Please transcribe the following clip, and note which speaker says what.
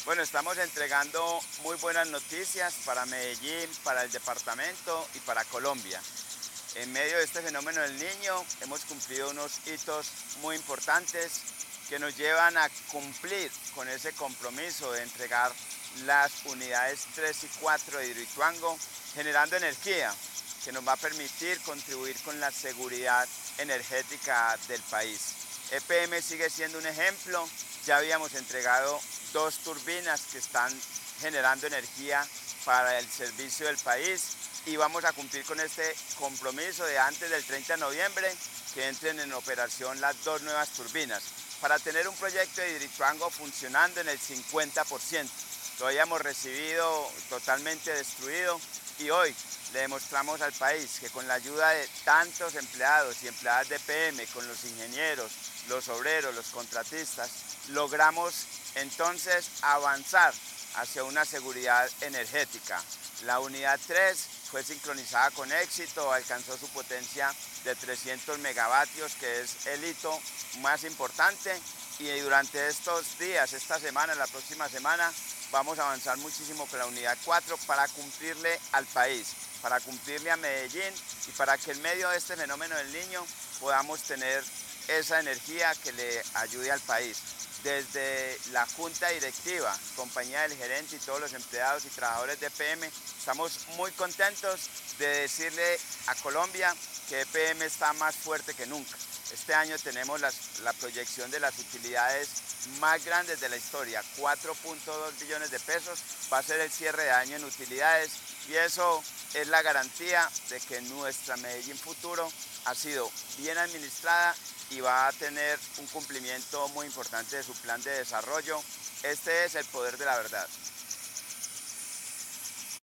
Speaker 1: Bueno, estamos entregando muy buenas noticias para Medellín, para el departamento y para Colombia. En medio de este fenómeno del Niño hemos cumplido unos hitos muy importantes que nos llevan a cumplir con ese compromiso de entregar las unidades 3 y 4 de Hidroituango, generando energía que nos va a permitir contribuir con la seguridad energética del país. EPM sigue siendo un ejemplo. Ya habíamos entregado dos turbinas que están generando energía para el servicio del país y vamos a cumplir con este compromiso de antes del 30 de noviembre que entren en operación las dos nuevas turbinas para tener un proyecto de Hidroituango funcionando en el 50%. Lo habíamos recibido totalmente destruido y hoy le demostramos al país que con la ayuda de tantos empleados y empleadas de PM, con los ingenieros, los obreros, los contratistas, logramos entonces avanzar hacia una seguridad energética. La unidad 3 fue sincronizada con éxito, alcanzó su potencia de 300 megavatios, que es el hito más importante, y durante estos días, esta semana, la próxima semana, vamos a avanzar muchísimo con la unidad 4 para cumplirle al país, para cumplirle a Medellín y para que en medio de este fenómeno del Niño podamos tener esa energía que le ayude al país. Desde la junta directiva, compañía del gerente y todos los empleados y trabajadores de EPM, estamos muy contentos de decirle a Colombia que EPM está más fuerte que nunca. Este año tenemos la proyección de las utilidades más grandes de la historia, 4.2 billones de pesos, va a ser el cierre de año en utilidades y eso es la garantía de que nuestra Medellín futuro ha sido bien administrada y va a tener un cumplimiento muy importante de su plan de desarrollo. Este es el poder de la verdad.